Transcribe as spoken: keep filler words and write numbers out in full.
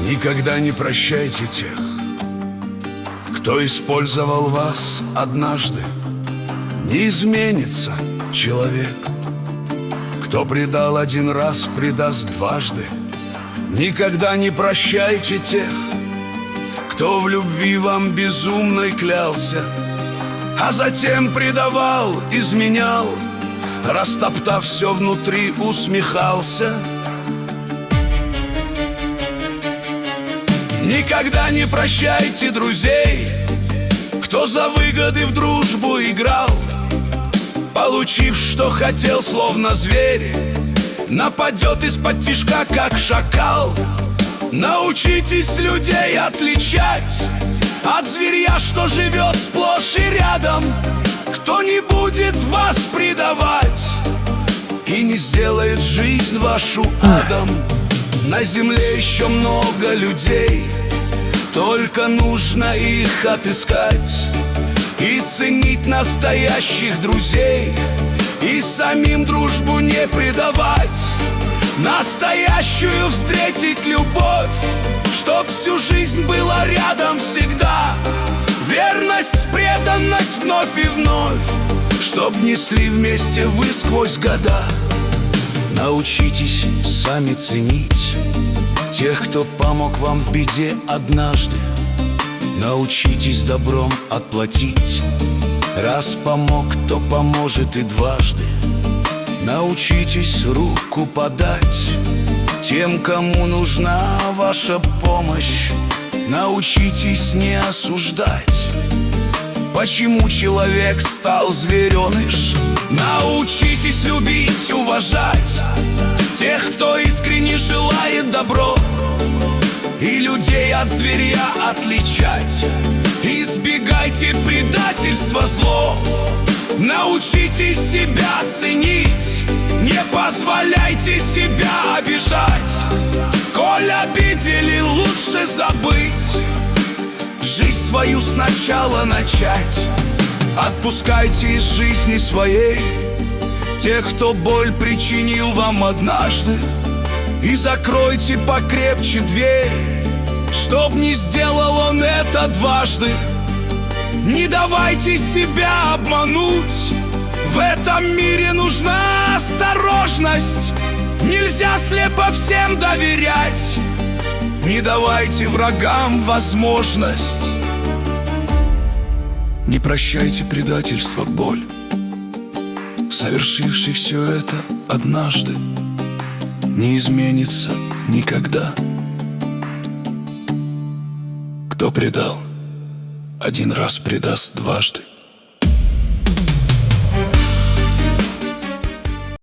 Никогда не прощайте тех, кто использовал вас однажды. Не изменится человек, кто предал один раз, предаст дважды. Никогда не прощайте тех, кто в любви вам безумной клялся, а затем предавал, изменял, растоптав все внутри, усмехался. Никогда не прощайте друзей, кто за выгоды в дружбу играл, получив, что хотел, словно зверь, нападет из-под тишка, как шакал. Научитесь людей отличать от зверя, что живет сплошь и рядом, кто не будет вас предавать и не сделает жизнь вашу адом. На земле еще много людей, только нужно их отыскать и ценить настоящих друзей, и самим дружбу не предавать. Настоящую встретить любовь, чтоб всю жизнь была рядом всегда. Верность, преданность вновь и вновь, чтоб несли вместе вы сквозь года. Научитесь сами ценить тех, кто помог вам в беде однажды. Научитесь добром отплатить, раз помог, то поможет и дважды. Научитесь руку подать тем, кому нужна ваша помощь. Научитесь не осуждать, почему человек стал звереныш. Научитесь любить, уважать тех, кто искренне желает добро, и людей от зверя отличать. Избегайте предательства, зло. Научитесь себя ценить, не позволяйте себя обижать. Коль обидели, лучше забыть, жизнь свою сначала начать. Отпускайте из жизни своей тех, кто боль причинил вам однажды, и закройте покрепче дверь, чтоб не сделал он это дважды. Не давайте себя обмануть, в этом мире нужна осторожность. Нельзя слепо всем доверять, не давайте врагам возможность. Не прощайте предательство, боль, совершивший все это однажды не изменится никогда. Кто предал, один раз предаст дважды.